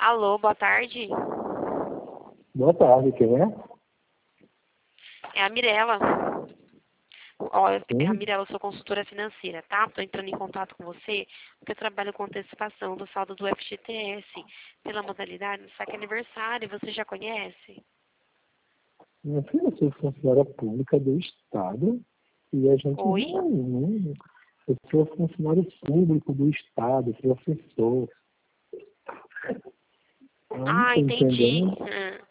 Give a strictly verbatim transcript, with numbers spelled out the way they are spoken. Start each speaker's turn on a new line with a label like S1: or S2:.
S1: Alô, boa tarde.
S2: Boa tarde, quem é?
S1: É a Mirella. Ó, é a
S2: Sim.
S1: Mirella, eu sou consultora financeira, tá? Tô entrando em contato com você porque eu trabalho com antecipação do saldo do F G T S pela modalidade do saque aniversário. Você já conhece?
S2: Minha filha, eu sou funcionária pública do Estado e a gente
S1: Oi?
S2: não, não. Eu sou funcionário público do Estado, professor. Eu não
S1: Ah,
S2: estou
S1: entendi.
S2: entendendo.
S1: Hum.